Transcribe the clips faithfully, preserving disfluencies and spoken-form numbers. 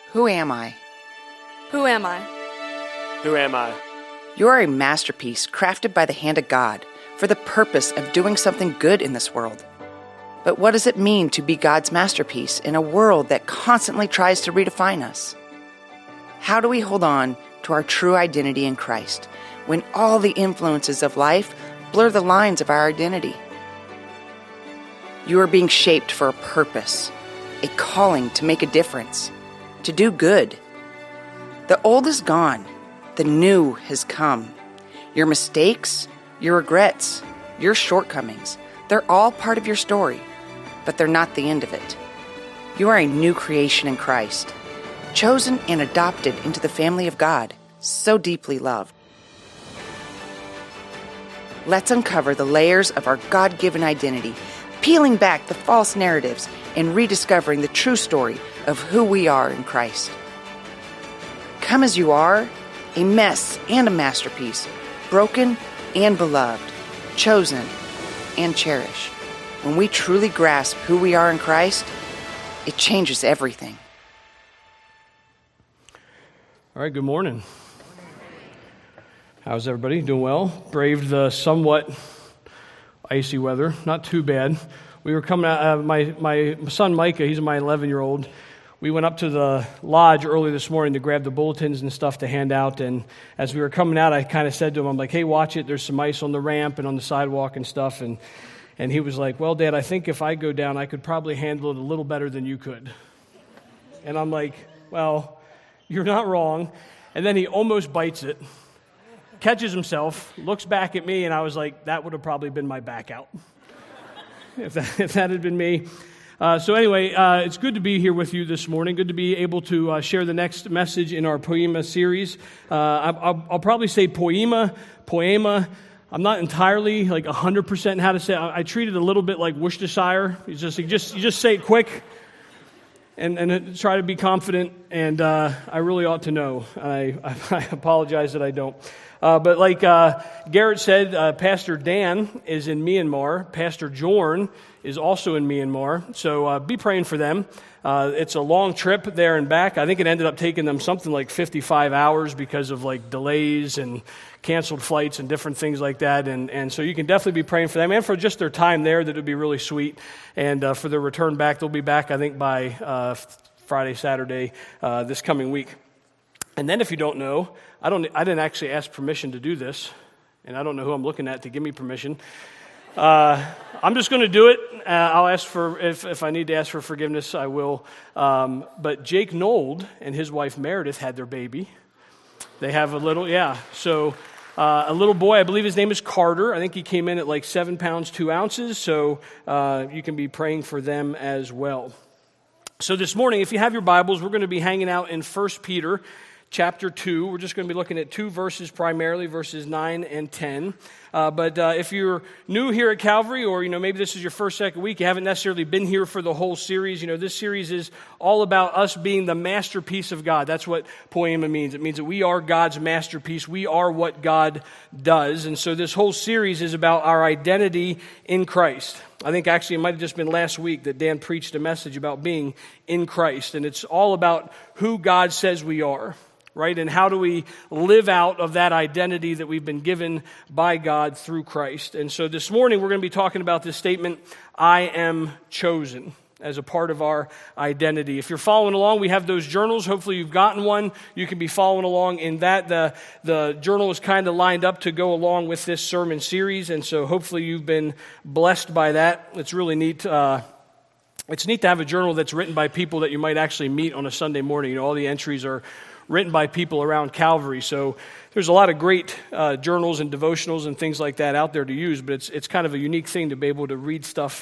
Who am I? Who am I? Who am I? You are a masterpiece crafted by the hand of God for the purpose of doing something good in this world. But what does it mean to be God's masterpiece in a world that constantly tries to redefine us? How do we hold on to our true identity in Christ when all the influences of life blur the lines of our identity? You are being shaped for a purpose, a calling to make a difference, to do good. The old is gone. The new has come. Your mistakes, your regrets, your shortcomings, they're all part of your story, but they're not the end of it. You are a new creation in Christ, chosen and adopted into the family of God, so deeply loved. Let's uncover the layers of our God-given identity, peeling back the false narratives and rediscovering the true story of who we are in Christ. Come as you are, a mess and a masterpiece, broken and beloved, chosen and cherished. When we truly grasp who we are in Christ, it changes everything. All right, good morning. How's everybody? Doing well? Braved the somewhat icy weather. Not too bad. We were coming out, uh, my, my son Micah, he's my eleven-year-old. We went up to the lodge early this morning to grab the bulletins and stuff to hand out, and as we were coming out, I kind of said to him, I'm like, hey, watch it, there's some ice on the ramp and on the sidewalk and stuff, and and he was like, well, Dad, I think if I go down, I could probably handle it a little better than you could. And I'm like, well, you're not wrong. And then he almost bites it, catches himself, looks back at me, and I was like, that would have probably been my back out if that, if that had been me. Uh, so anyway, uh, it's good to be here with you this morning. Good to be able to uh, share the next message in our Poema series. Uh, I'll, I'll probably say Poema, Poema. I'm not entirely like one hundred percent how to say it. I, I treat it a little bit like Worcestershire. You just, you just, you just say it quick and, and try to be confident, and uh, I really ought to know. I, I, I apologize that I don't. Uh, but like uh, Garrett said, uh, Pastor Dan is in Myanmar. Pastor Jorn is also in Myanmar. So uh, be praying for them. Uh, it's a long trip there and back. I think it ended up taking them something like fifty-five hours because of like delays and canceled flights and different things like that. And, and so you can definitely be praying for them and for just their time there. That would be really sweet. And uh, for their return back, they'll be back, I think, by uh, Friday, Saturday, uh, this coming week. And then if you don't know, I don't. I didn't actually ask permission to do this, and I don't know who I'm looking at to give me permission. Uh, I'm just going to do it. Uh, I'll ask for, if, if I need to ask for forgiveness, I will. Um, but Jake Nold and his wife Meredith had their baby. They have a little, yeah. So uh, a little boy, I believe his name is Carter. I think he came in at like seven pounds, two ounces. So uh, you can be praying for them as well. So this morning, if you have your Bibles, we're going to be hanging out in First Peter chapter two. We're just going to be looking at two verses primarily, verses nine and ten. Uh, but uh, if you're new here at Calvary, or you know maybe this is your first, second week, you haven't necessarily been here for the whole series. You know, this series is all about us being the masterpiece of God. That's what Poema means. It means that we are God's masterpiece. We are what God does. And so this whole series is about our identity in Christ. I think actually it might have just been last week that Dan preached a message about being in Christ. And it's all about who God says we are. Right? And how do we live out of that identity that we've been given by God through Christ? And so this morning we're going to be talking about this statement, I am chosen, as a part of our identity. If you're following along, we have those journals. Hopefully you've gotten one. You can be following along in that. The, the journal is kind of lined up to go along with this sermon series. And so hopefully you've been blessed by that. It's really neat. Uh, it's neat to have a journal that's written by people that you might actually meet on a Sunday morning. You know, all the entries are written by people around Calvary. So there's a lot of great uh, journals and devotionals and things like that out there to use, but it's it's kind of a unique thing to be able to read stuff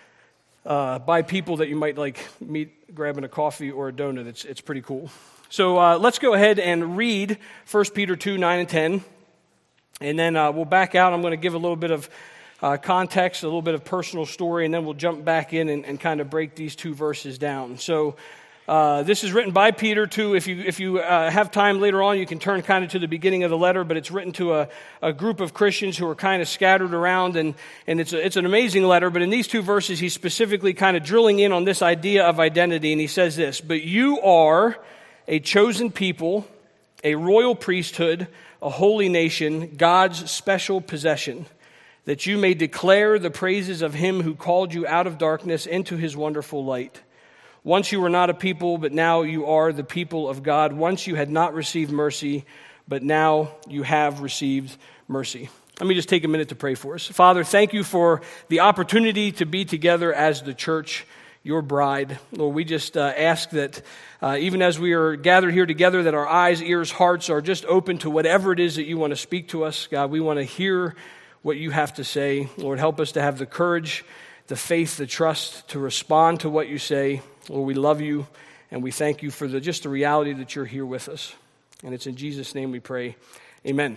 uh, by people that you might like meet grabbing a coffee or a donut. It's it's pretty cool. So uh, let's go ahead and read First Peter two, nine and ten, and then uh, we'll back out. I'm going to give a little bit of uh, context, a little bit of personal story, and then we'll jump back in and, and kind of break these two verses down. So Uh, this is written by Peter too. If you if you uh, have time later on, you can turn kind of to the beginning of the letter. But it's written to a, a group of Christians who are kind of scattered around, and and it's a, it's an amazing letter. But in these two verses, he's specifically kind of drilling in on this idea of identity, and he says this: "But you are a chosen people, a royal priesthood, a holy nation, God's special possession, that you may declare the praises of him who called you out of darkness into his wonderful light. Once you were not a people, but now you are the people of God. Once you had not received mercy, but now you have received mercy. Let me just take a minute to pray for us. Father, thank you for the opportunity to be together as the church, your bride. Lord, we just uh, ask that uh, even as we are gathered here together, that our eyes, ears, hearts are just open to whatever it is that you want to speak to us. God, we want to hear what you have to say. Lord, help us to have the courage, the faith, the trust to respond to what you say. Lord, we love you, and we thank you for the just the reality that you're here with us. And it's in Jesus' name we pray. Amen.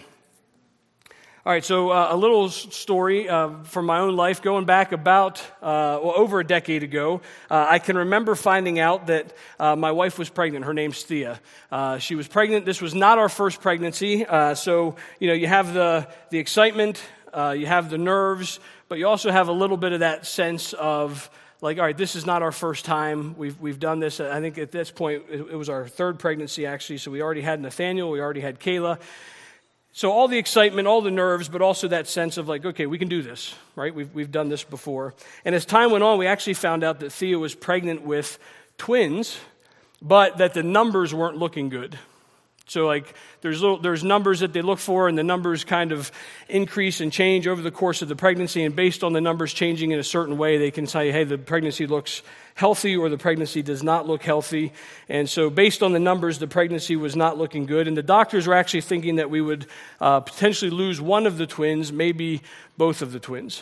All right, so uh, a little story uh, from my own life. Going back about, uh, well, over a decade ago, uh, I can remember finding out that uh, my wife was pregnant. Her name's Thea. Uh, she was pregnant. This was not our first pregnancy. Uh, so, you know, you have the, the excitement, uh, you have the nerves, but you also have a little bit of that sense of, like, all right, this is not our first time. We've we've done this. I think at this point, it, it was our third pregnancy, actually. So we already had Nathaniel. We already had Kayla. So all the excitement, all the nerves, but also that sense of like, okay, we can do this, right? We've we've done this before. And as time went on, we actually found out that Thea was pregnant with twins, but that the numbers weren't looking good. So like there's little, there's numbers that they look for, and the numbers kind of increase and change over the course of the pregnancy, and based on the numbers changing in a certain way, they can say, hey, the pregnancy looks healthy or the pregnancy does not look healthy. And so based on the numbers, the pregnancy was not looking good, and the doctors were actually thinking that we would uh, potentially lose one of the twins, maybe both of the twins.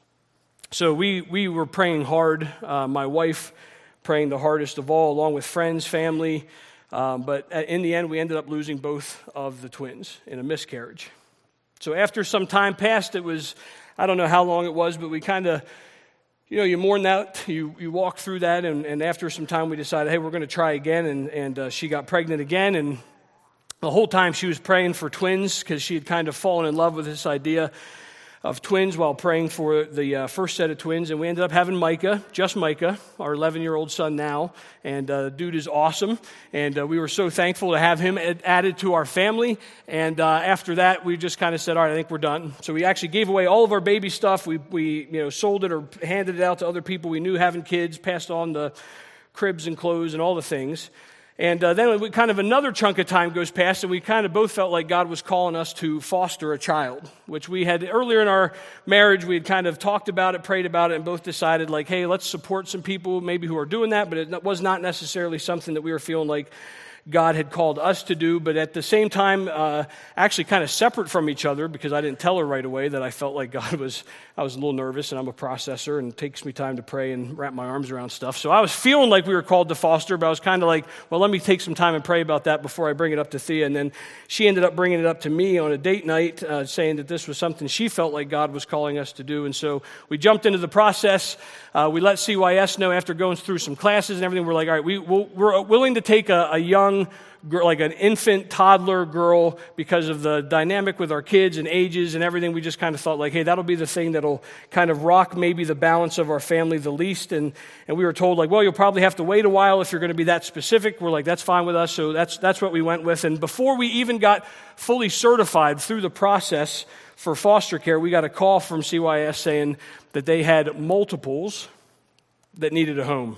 So we, we were praying hard, uh, my wife praying the hardest of all, along with friends, family. Um, but in the end, we ended up losing both of the twins in a miscarriage. So after some time passed, it was, I don't know how long it was, but we kind of, you know, you mourn that, you you walk through that, and, and after some time we decided, hey, we're going to try again, and, and uh, she got pregnant again, and the whole time she was praying for twins because she had kind of fallen in love with this idea of twins while praying for the uh, first set of twins, and we ended up having Micah, just Micah, our eleven-year-old son now, and uh, dude is awesome, and uh, we were so thankful to have him ad- added to our family, and uh, after that, we just kind of said, all right, I think we're done. So we actually gave away all of our baby stuff. We, we you know, sold it or handed it out to other people we knew having kids, passed on the cribs and clothes and all the things. And uh, then we kind of another chunk of time goes past, and we kind of both felt like God was calling us to foster a child, which we had earlier in our marriage. We had kind of talked about it, prayed about it, and both decided like, hey, let's support some people maybe who are doing that, but it was not necessarily something that we were feeling like God had called us to do, but at the same time, uh, actually kind of separate from each other, because I didn't tell her right away that I felt like God was, I was a little nervous, and I'm a processor, and it takes me time to pray and wrap my arms around stuff. So I was feeling like we were called to foster, but I was kind of like, well, let me take some time and pray about that before I bring it up to Thea. And then she ended up bringing it up to me on a date night, uh, saying that this was something she felt like God was calling us to do. And so we jumped into the process. Uh, we let C Y S know after going through some classes and everything. We're like, all right, we, we'll, we're willing to take a, a young girl, like an infant, toddler girl, because of the dynamic with our kids and ages and everything. We just kind of thought like, hey, that'll be the thing that'll kind of rock maybe the balance of our family the least. And and we were told like, well, you'll probably have to wait a while if you're going to be that specific. We're like, that's fine with us. So that's that's what we went with. And before we even got fully certified through the process for foster care, we got a call from C Y S saying that they had multiples that needed a home.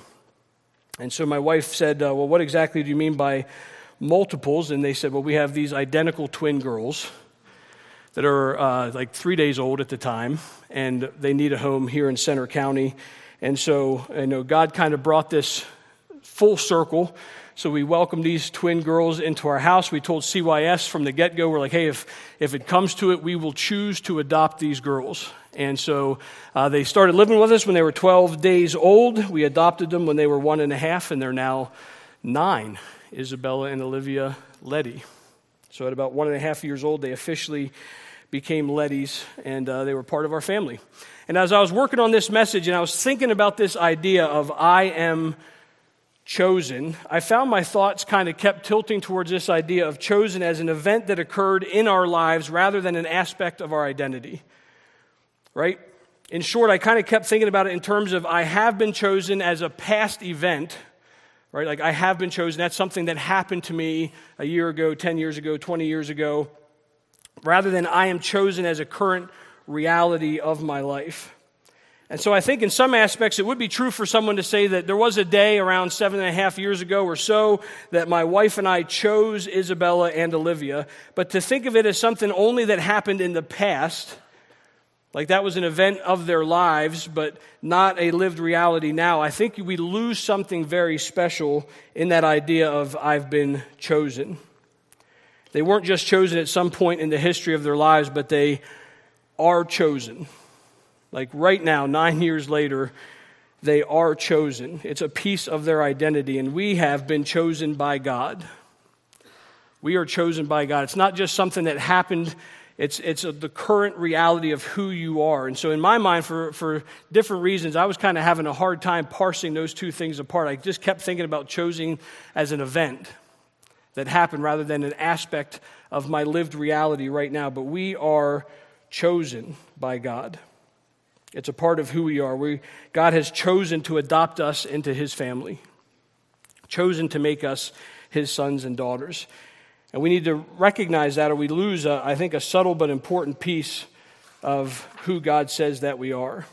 And so my wife said, uh, well, what exactly do you mean by multiples? And they said, well, we have these identical twin girls that are uh, like three days old at the time, and they need a home here in Center County. And so, you know, God kind of brought this full circle. So we welcomed these twin girls into our house. We told C Y S from the get-go, we're like, hey, if, if it comes to it, we will choose to adopt these girls. And so uh, they started living with us when they were twelve days old. We adopted them when they were one and a half, and they're now nine, Isabella and Olivia Letty. So at about one and a half years old, they officially became Lettys, and uh, they were part of our family. And as I was working on this message, and I was thinking about this idea of I am chosen, I found my thoughts kind of kept tilting towards this idea of chosen as an event that occurred in our lives rather than an aspect of our identity, right? In short, I kind of kept thinking about it in terms of I have been chosen as a past event right? Like I have been chosen. That's something that happened to me a year ago, ten years ago, twenty years ago, rather than I am chosen as a current reality of my life. And so I think in some aspects it would be true for someone to say that there was a day around seven and a half years ago or so that my wife and I chose Isabella and Olivia, but to think of it as something only that happened in the past, like that was an event of their lives, but not a lived reality now, I think we lose something very special in that idea of I've been chosen. They weren't just chosen at some point in the history of their lives, but they are chosen. Like right now, nine years later, they are chosen. It's a piece of their identity, and we have been chosen by God. We are chosen by God. It's not just something that happened. It's it's a, the current reality of who you are. And so in my mind, for, for different reasons, I was kind of having a hard time parsing those two things apart. I just kept thinking about chosen as an event that happened rather than an aspect of my lived reality right now. But we are chosen by God. It's a part of who we are. We, God has chosen to adopt us into his family, chosen to make us his sons and daughters. And we need to recognize that, or we lose, a, I think, a subtle but important piece of who God says that we are.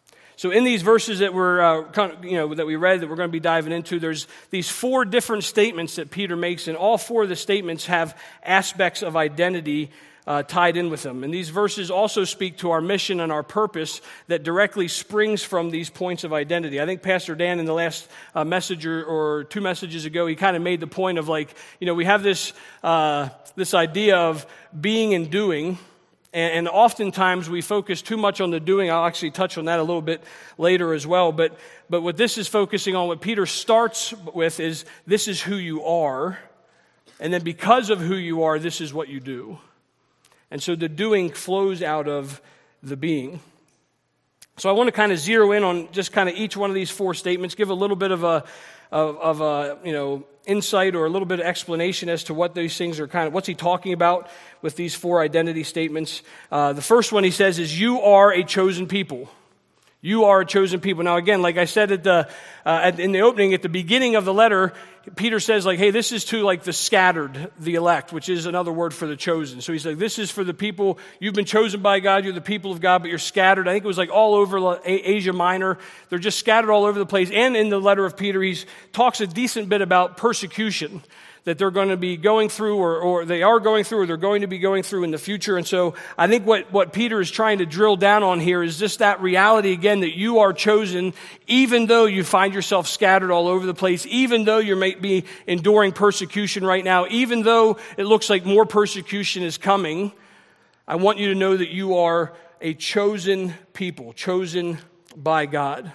So in these verses that we're, uh, kind of, you know, that we read, that we're going to be diving into, there's these four different statements that Peter makes, and all four of the statements have aspects of identity Uh, tied in with them. And these verses also speak to our mission and our purpose that directly springs from these points of identity. I think Pastor Dan in the last uh, message or, or two messages ago, he kind of made the point of like, you know, we have this uh, this idea of being and doing, and, and oftentimes we focus too much on the doing. I'll actually touch on that a little bit later as well. But but what this is focusing on, what Peter starts with is this is who you are, and then because of who you are, this is what you do. And so the doing flows out of the being. So I want to kind of zero in on just kind of each one of these four statements, give a little bit of a of, of a you know insight or a little bit of explanation as to what these things are kind of, what's he talking about with these four identity statements. Uh, the first one he says is, you are a chosen people. You are a chosen people. Now again, like I said at the uh, at, in the opening, at the beginning of the letter, Peter says like, hey, this is to like the scattered, the elect, which is another word for the chosen. So he's like, this is for the people, you've been chosen by God, you're the people of God, but you're scattered. I think it was like all over Asia Minor. They're just scattered all over the place. And in the letter of Peter, he talks a decent bit about persecution that they're going to be going through, or, or they are going through, or they're going to be going through in the future. And so I think what, what Peter is trying to drill down on here is just that reality again, that you are chosen, even though you find yourself scattered all over the place, even though you may be enduring persecution right now, even though it looks like more persecution is coming. I want you to know that you are a chosen people, chosen by God.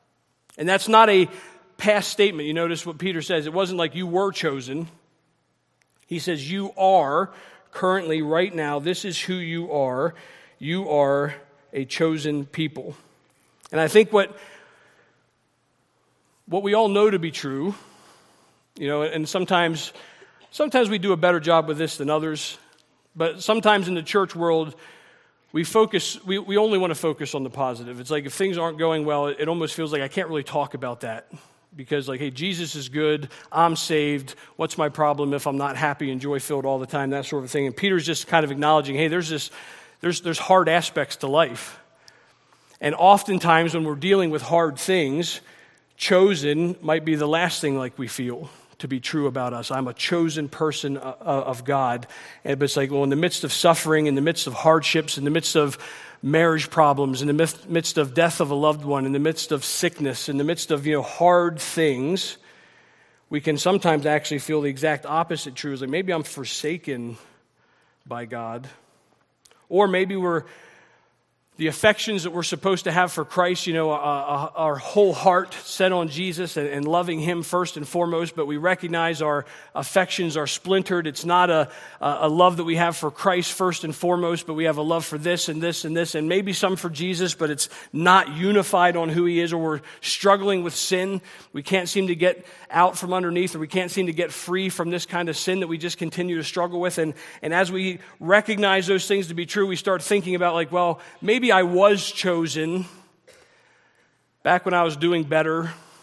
And that's not a past statement. You notice what Peter says. It wasn't like you were chosen. He says you are currently, right now, this is who you are. You are a chosen people. And I think what what we all know to be true, you know, and sometimes sometimes we do a better job with this than others, but sometimes in the church world, we focus, we, we only want to focus on the positive. It's like if things aren't going well, it, it almost feels like I can't really talk about that. Because like, hey, Jesus is good, I'm saved, what's my problem if I'm not happy and joy-filled all the time, that sort of thing. And Peter's just kind of acknowledging, hey, there's this, there's there's hard aspects to life. And oftentimes when we're dealing with hard things, chosen might be the last thing like we feel to be true about us. I'm a chosen person of God. And it's like, well, in the midst of suffering, in the midst of hardships, in the midst of marriage problems, in the midst of death of a loved one, in the midst of sickness, in the midst of, you know, hard things, we can sometimes actually feel the exact opposite true. It's like, maybe I'm forsaken by God. Or maybe we're, the affections that we're supposed to have for Christ, you know, uh, uh, our whole heart set on Jesus and, and loving Him first and foremost, but we recognize our affections are splintered. It's not a, a love that we have for Christ first and foremost, but we have a love for this and this and this, and maybe some for Jesus, but it's not unified on who He is, or we're struggling with sin. We can't seem to get out from underneath, or we can't seem to get free from this kind of sin that we just continue to struggle with. And, and as we recognize those things to be true, we start thinking about like, well, maybe I was chosen back when I was doing better,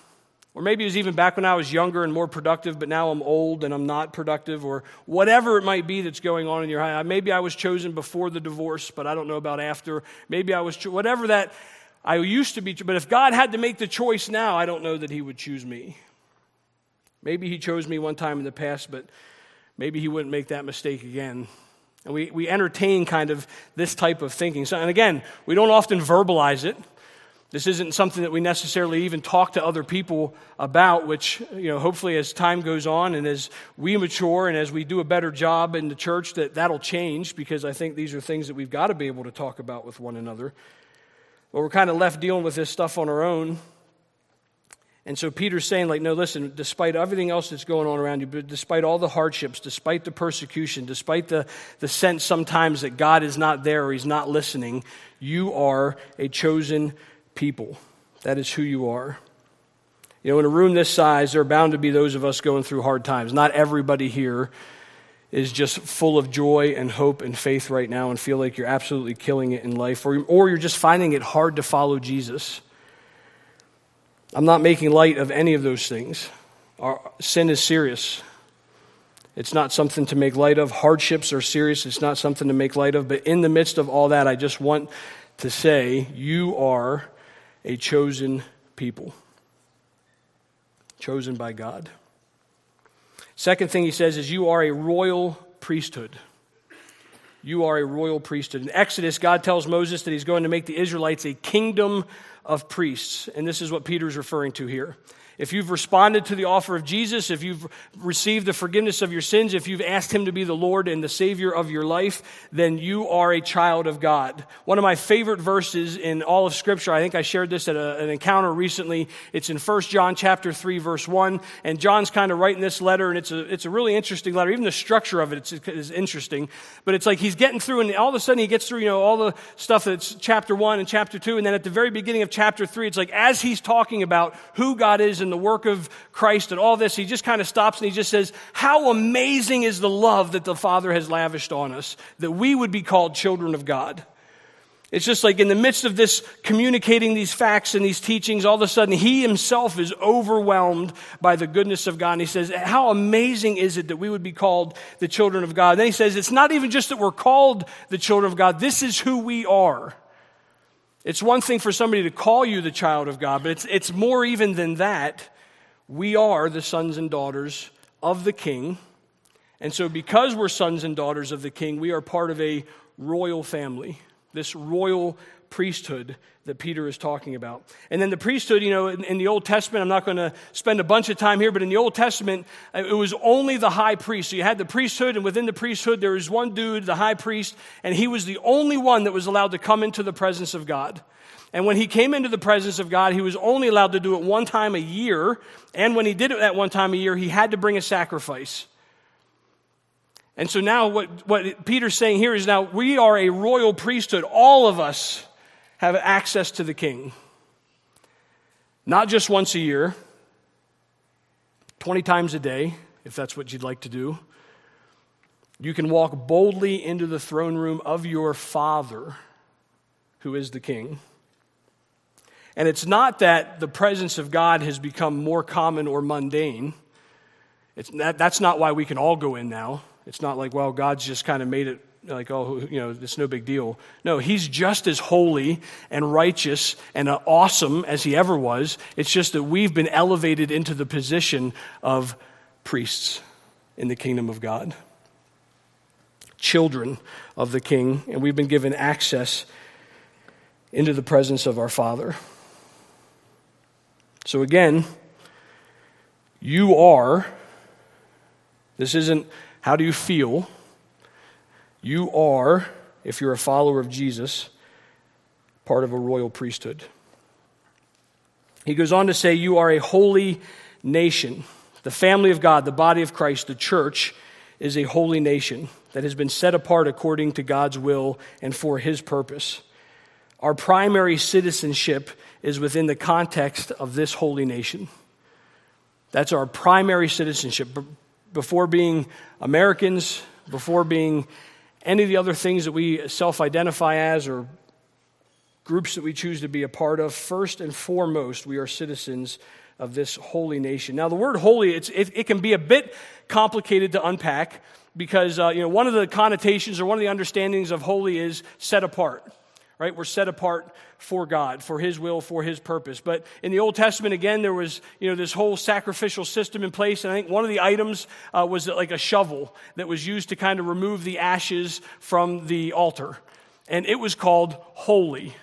Or maybe it was even back when I was younger and more productive, but now I'm old and I'm not productive, or whatever it might be that's going on in your life. Maybe I was chosen before the divorce, but I don't know about after. Maybe I was, cho- whatever that I used to be. But if God had to make the choice now, I don't know that he would choose me. Maybe he chose me one time in the past, but maybe he wouldn't make that mistake again. And we, we entertain kind of this type of thinking. So, and again, we don't often verbalize it. This isn't something that we necessarily even talk to other people about, which, you know, hopefully as time goes on and as we mature and as we do a better job in the church, that that'll change, because I think these are things that we've got to be able to talk about with one another. But we're kind of left dealing with this stuff on our own. And so Peter's saying, like, no, listen, despite everything else that's going on around you, but despite all the hardships, despite the persecution, despite the, the sense sometimes that God is not there or he's not listening, you are a chosen people. That is who you are. You know, in a room this size, there are bound to be those of us going through hard times. Not everybody here is just full of joy and hope and faith right now and feel like you're absolutely killing it in life, or, or you're just finding it hard to follow Jesus. I'm not making light of any of those things. Our sin is serious. It's not something to make light of. Hardships are serious. It's not something to make light of. But in the midst of all that, I just want to say, you are a chosen people. Chosen by God. Second thing he says is you are a royal priesthood. You are a royal priesthood. In Exodus, God tells Moses that he's going to make the Israelites a kingdom of priests. And this is what Peter's referring to here. If you've responded to the offer of Jesus, if you've received the forgiveness of your sins, if you've asked him to be the Lord and the Savior of your life, then you are a child of God. One of my favorite verses in all of Scripture, I think I shared this at a, an encounter recently. It's in First John chapter three, verse one. And John's kind of writing this letter, and it's a, it's a really interesting letter. Even the structure of it is interesting. But it's like he's getting through, and all of a sudden he gets through, you know, all the stuff that's chapter one and chapter two. And then at the very beginning of chapter three, it's like as he's talking about who God is and the work of Christ and all this, he just kind of stops and he just says, how amazing is the love that the Father has lavished on us, that we would be called children of God. It's just like in the midst of this communicating these facts and these teachings, all of a sudden he himself is overwhelmed by the goodness of God. And he says, how amazing is it that we would be called the children of God? And then he says, it's not even just that we're called the children of God. This is who we are. It's one thing for somebody to call you the child of God, but it's, it's more even than that. We are the sons and daughters of the King. And so because we're sons and daughters of the King, we are part of a royal family, this royal priesthood that Peter is talking about. And then the priesthood, you know, in, in the Old Testament, I'm not going to spend a bunch of time here, but in the Old Testament, it was only the high priest. So you had the priesthood, and within the priesthood, there was one dude, the high priest, and he was the only one that was allowed to come into the presence of God. And when he came into the presence of God, he was only allowed to do it one time a year. And when he did it that one time a year, he had to bring a sacrifice. And so now what, what Peter's saying here is now we are a royal priesthood. All of us have access to the King. Not just once a year, twenty times a day, if that's what you'd like to do. You can walk boldly into the throne room of your Father, who is the King. And it's not that the presence of God has become more common or mundane. It's that, that's not why we can all go in now. It's not like, well, God's just kind of made it like, oh, you know, it's no big deal. No, he's just as holy and righteous and awesome as he ever was. It's just that we've been elevated into the position of priests in the kingdom of God. Children of the King, and we've been given access into the presence of our Father. So again, you are, this isn't how do you feel, you are, if you're a follower of Jesus, part of a royal priesthood. He goes on to say you are a holy nation. The family of God, the body of Christ, the church, is a holy nation that has been set apart according to God's will and for his purpose. Our primary citizenship is within the context of this holy nation. That's our primary citizenship. Before being Americans, before being any of the other things that we self-identify as or groups that we choose to be a part of, first and foremost, we are citizens of this holy nation. Now, the word holy, it's, it, it can be a bit complicated to unpack because uh, you know one of the connotations or one of the understandings of holy is set apart. Right? We're set apart for God, for His will, for His purpose. But in the Old Testament, again, there was you know this whole sacrificial system in place. And I think one of the items uh, was like a shovel that was used to kind of remove the ashes from the altar. And it was called holy.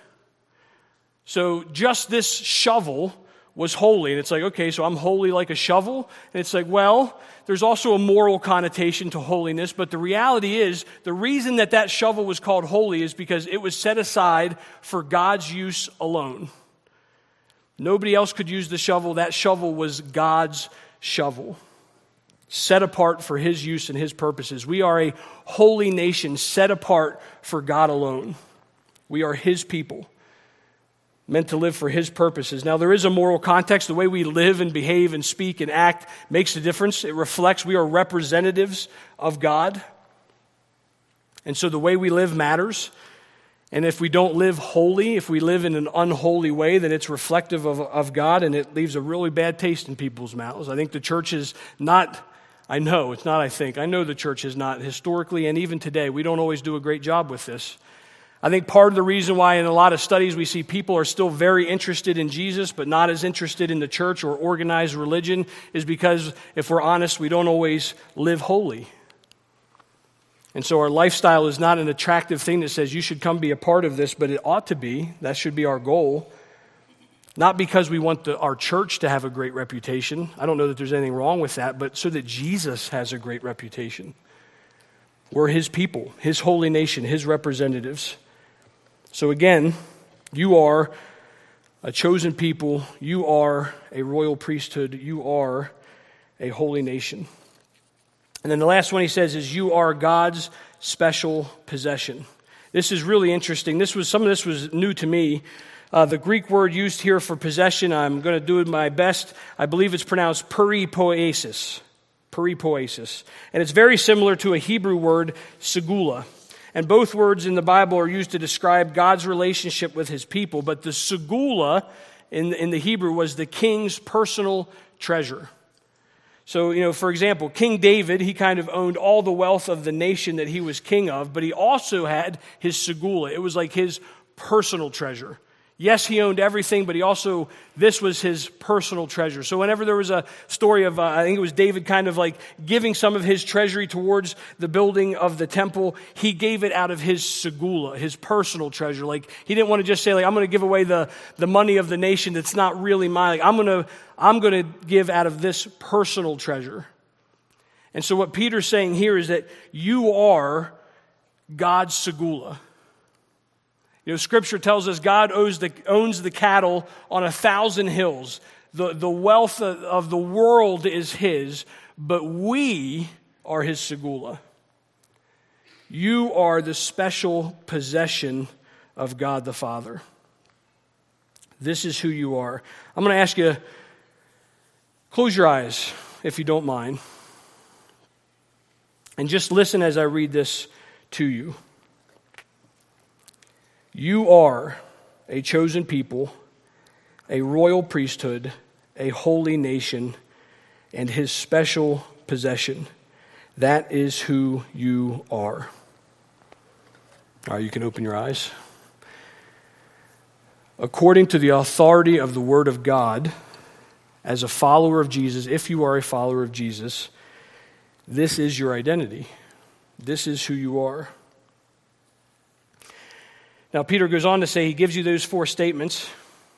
So just this shovel was holy. And it's like, okay, so I'm holy like a shovel? And it's like, well, there's also a moral connotation to holiness, but the reality is the reason that that shovel was called holy is because it was set aside for God's use alone. Nobody else could use the shovel. That shovel was God's shovel, set apart for His use and His purposes. We are a holy nation set apart for God alone. We are His people, meant to live for His purposes. Now, there is a moral context. The way we live and behave and speak and act makes a difference. It reflects we are representatives of God. And so the way we live matters. And if we don't live holy, if we live in an unholy way, then it's reflective of, of God, and it leaves a really bad taste in people's mouths. I think the church is not, I know, it's not I think, I know the church is not historically, and even today, we don't always do a great job with this. I think part of the reason why in a lot of studies we see people are still very interested in Jesus but not as interested in the church or organized religion is because, if we're honest, we don't always live holy. And so our lifestyle is not an attractive thing that says you should come be a part of this, but it ought to be. That should be our goal. Not because we want the, our church to have a great reputation. I don't know that there's anything wrong with that, but so that Jesus has a great reputation. We're His people, His holy nation, His representatives. So again, you are a chosen people, you are a royal priesthood, you are a holy nation. And then the last one he says is you are God's special possession. This is really interesting. This was some of this was new to me. Uh, the Greek word used here for possession, I'm going to do my best. I believe it's pronounced peripoiesis. Peripoiesis. And it's very similar to a Hebrew word, segula. And both words in the Bible are used to describe God's relationship with His people. But the segula in, in the Hebrew was the king's personal treasure. So, you know, for example, King David, he kind of owned all the wealth of the nation that he was king of, but he also had his segula. It was like his personal treasure. Yes, he owned everything, but he also, this was his personal treasure. So whenever there was a story of, uh, I think it was David kind of like giving some of his treasury towards the building of the temple, he gave it out of his segula, his personal treasure. Like he didn't want to just say, like, I'm going to give away the, the money of the nation that's not really mine. Like, I'm going to, I'm going to give out of this personal treasure. And so what Peter's saying here is that you are God's segula. You know, Scripture tells us God owns the, owns the cattle on a thousand hills. The, the wealth of, of the world is His, but we are His segula. You are the special possession of God the Father. This is who you are. I'm going to ask you, close your eyes, if you don't mind, and just listen as I read this to you. You are a chosen people, a royal priesthood, a holy nation, and His special possession. That is who you are. All right, you can open your eyes. According to the authority of the Word of God, as a follower of Jesus, if you are a follower of Jesus, this is your identity. This is who you are. Now, Peter goes on to say, he gives you those four statements.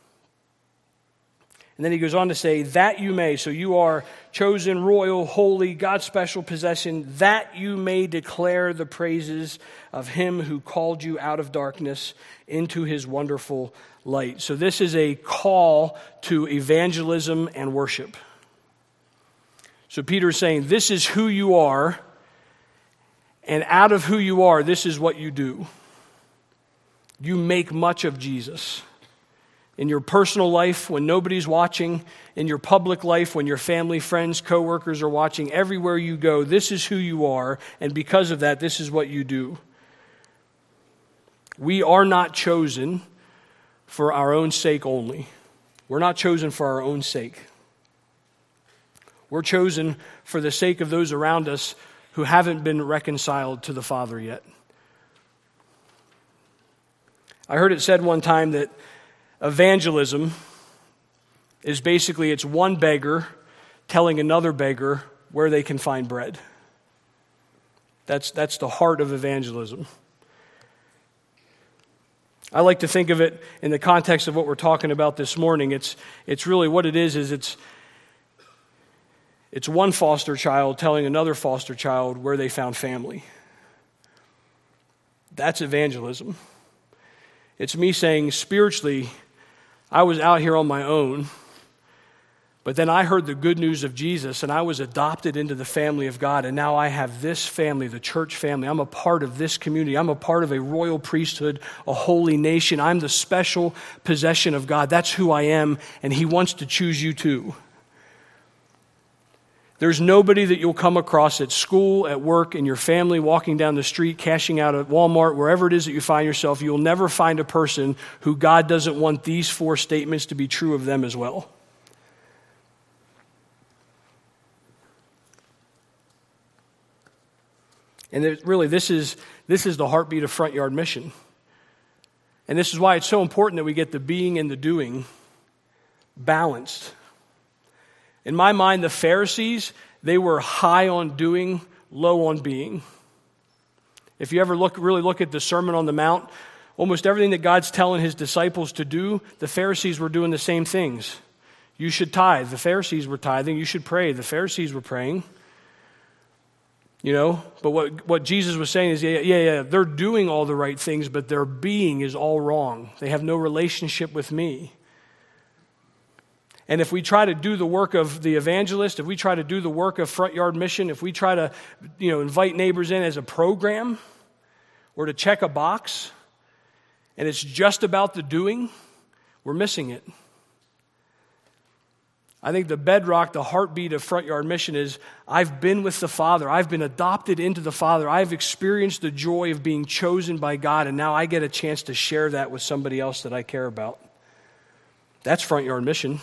And then he goes on to say, that you may, so you are chosen, royal, holy, God's special possession, that you may declare the praises of Him who called you out of darkness into His wonderful light. So this is a call to evangelism and worship. So Peter is saying, this is who you are, and out of who you are, this is what you do. You make much of Jesus. In your personal life, when nobody's watching, in your public life, when your family, friends, coworkers are watching, everywhere you go, this is who you are, and because of that, this is what you do. We are not chosen for our own sake only. We're not chosen for our own sake. We're chosen for the sake of those around us who haven't been reconciled to the Father yet. I heard it said one time that evangelism is basically it's one beggar telling another beggar where they can find bread. That's, that's the heart of evangelism. I like to think of it in the context of what we're talking about this morning. It's, it's really what it is, is it's, it's one foster child telling another foster child where they found family. That's evangelism. It's me saying spiritually, I was out here on my own, but then I heard the good news of Jesus and I was adopted into the family of God, and now I have this family, the church family. I'm a part of this community. I'm a part of a royal priesthood, a holy nation. I'm the special possession of God. That's who I am, and He wants to choose you too. There's nobody that you'll come across at school, at work, in your family, walking down the street, cashing out at Walmart, wherever it is that you find yourself. You'll never find a person who God doesn't want these four statements to be true of them as well. And it, really, this is, this is the heartbeat of Front Yard Mission. And this is why it's so important that we get the being and the doing balanced. In my mind, the Pharisees, they were high on doing, low on being. If you ever look, really look at the Sermon on the Mount, almost everything that God's telling His disciples to do, the Pharisees were doing the same things. You should tithe. The Pharisees were tithing. You should pray. The Pharisees were praying. You know, but what, what Jesus was saying is, yeah, yeah, yeah, they're doing all the right things, but their being is all wrong. They have no relationship with me. And if we try to do the work of the evangelist, if we try to do the work of Front Yard Mission, if we try to, you know, invite neighbors in as a program or to check a box, and it's just about the doing, we're missing it. I think the bedrock, the heartbeat of Front Yard Mission is, I've been with the Father. I've been adopted into the Father. I've experienced the joy of being chosen by God, and now I get a chance to share that with somebody else that I care about. That's Front Yard Mission.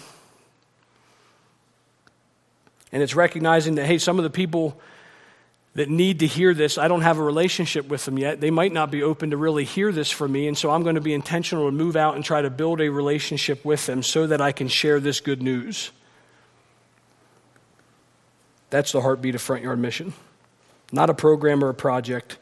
And it's recognizing that, hey, some of the people that need to hear this, I don't have a relationship with them yet. They might not be open to really hear this from me, and so I'm going to be intentional to move out and try to build a relationship with them so that I can share this good news. That's the heartbeat of Front Yard Mission. Not a program or a project.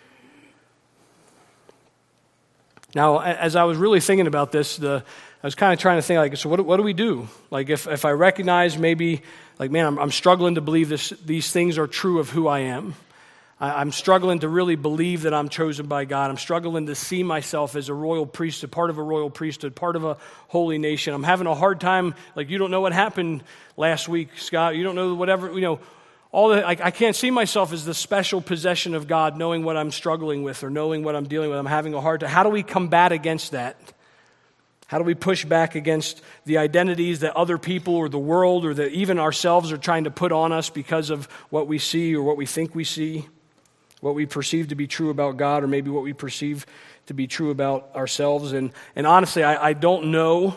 Now, as I was really thinking about this, the I was kind of trying to think, like, so what, what do we do? Like, if, if I recognize maybe, like, man, I'm, I'm struggling to believe this, these things are true of who I am. I, I'm struggling to really believe that I'm chosen by God. I'm struggling to see myself as a royal priesthood, part of a royal priesthood, part of a holy nation. I'm having a hard time, like, you don't know what happened last week, Scott. You don't know whatever, you know, all the, I, I can't see myself as the special possession of God, knowing what I'm struggling with or knowing what I'm dealing with. I'm having a hard time. How do we combat against that? How do we push back against the identities that other people or the world or that even ourselves are trying to put on us because of what we see or what we think we see, what we perceive to be true about God, or maybe what we perceive to be true about ourselves? And, and honestly, I, I don't know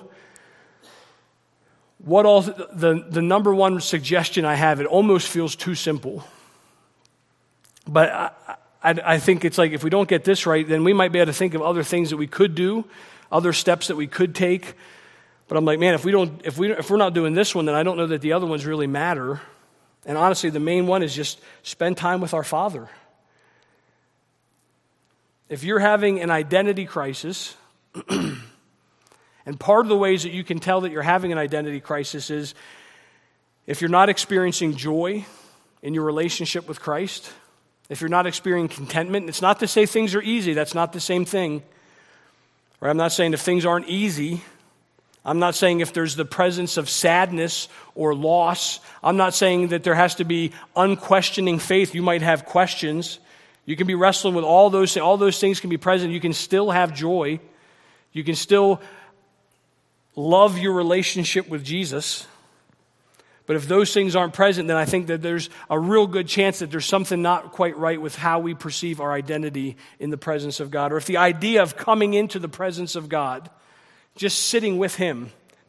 what all, the, the number one suggestion I have. It almost feels too simple. But I, I, I think it's like, if we don't get this right, then we might be able to think of other things that we could do, other steps that we could take. But I'm like, man, if we don't, if we if we're not doing this one, then I don't know that the other ones really matter. And honestly, the main one is just spend time with our Father. If you're having an identity crisis, and part of the ways that you can tell that you're having an identity crisis is if you're not experiencing joy in your relationship with Christ, if you're not experiencing contentment. It's not to say things are easy. That's not the same thing. Right? I'm not saying if things aren't easy. I'm not saying if there's the presence of sadness or loss. I'm not saying that there has to be unquestioning faith. You might have questions. You can be wrestling with all those things. All those things can be present. You can still have joy. You can still love your relationship with Jesus. But if those things aren't present, then I think that there's a real good chance that there's something not quite right with how we perceive our identity in the presence of God. Or if the idea of coming into the presence of God, just sitting with Him,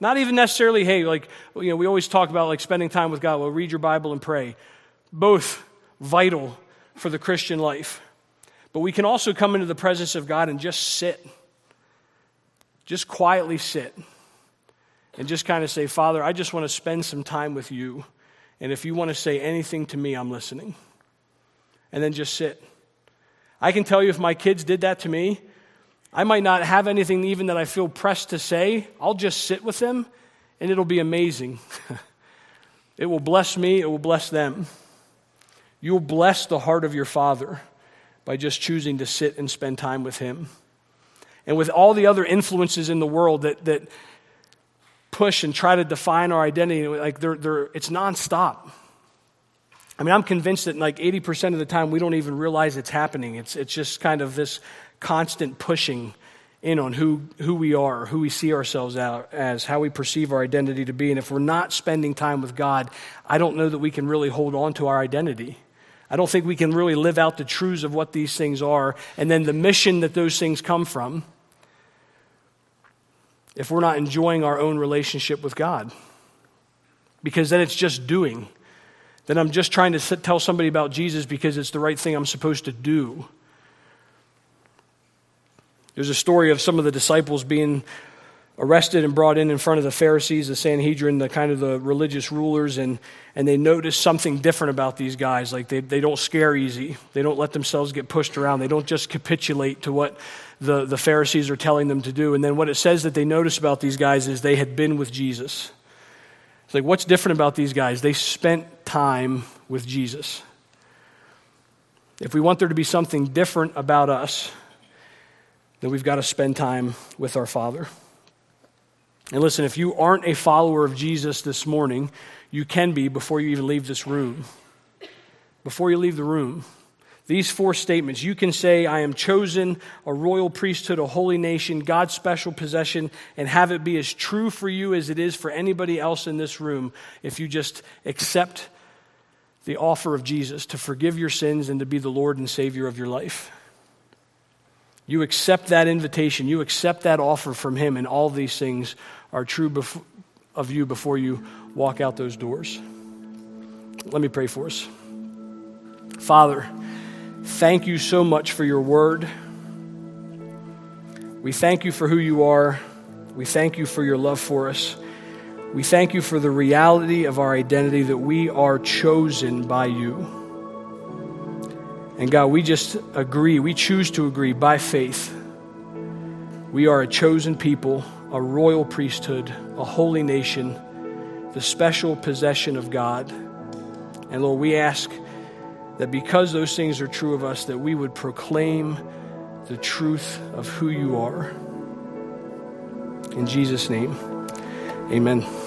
Not even necessarily, hey, like, you know, we always talk about like spending time with God. Well, read your Bible and pray. Both vital for the Christian life. But we can also come into the presence of God and just sit. Just quietly sit. And just kind of say, Father, I just want to spend some time with you. And if you want to say anything to me, I'm listening. And then just sit. I can tell you if my kids did that to me, I might not have anything even that I feel pressed to say. I'll just sit with them, and it'll be amazing. It will bless me. It will bless them. You'll bless the heart of your Father by just choosing to sit and spend time with Him. And with all the other influences in the world that that push and try to define our identity, like they're they're it's nonstop. I mean, I'm convinced that like eighty percent of the time we don't even realize it's happening. It's it's just kind of this constant pushing in on who who we are, who we see ourselves out as, how we perceive our identity to be. And if we're not spending time with God, I don't know that we can really hold on to our identity. I don't think we can really live out the truths of what these things are and then the mission that those things come from if we're not enjoying our own relationship with God. Because then it's just doing. Then I'm just trying to sit, tell somebody about Jesus because it's the right thing I'm supposed to do. There's a story of some of the disciples being arrested and brought in in front of the Pharisees, the Sanhedrin, the kind of the religious rulers, and, and they notice something different about these guys. Like they, they don't scare easy. They don't let themselves get pushed around. They don't just capitulate to what the, the Pharisees are telling them to do. And then what it says that they notice about these guys is they had been with Jesus. It's like, what's different about these guys? They spent time with Jesus. If we want there to be something different about us, then we've got to spend time with our Father. And listen, if you aren't a follower of Jesus this morning, you can be before you even leave this room. Before you leave the room. These four statements, you can say, I am chosen, a royal priesthood, a holy nation, God's special possession, and have it be as true for you as it is for anybody else in this room if you just accept the offer of Jesus to forgive your sins and to be the Lord and Savior of your life. You accept that invitation, you accept that offer from Him, and all these things are true bef- of you before you walk out those doors. Let me pray for us. Father, thank you so much for your word. We thank you for who you are. We thank you for your love for us. We thank you for the reality of our identity that we are chosen by you. And God, we just agree, we choose to agree by faith. We are a chosen people, a royal priesthood, a holy nation, the special possession of God. And Lord, we ask that because those things are true of us, that we would proclaim the truth of who you are. In Jesus' name, amen.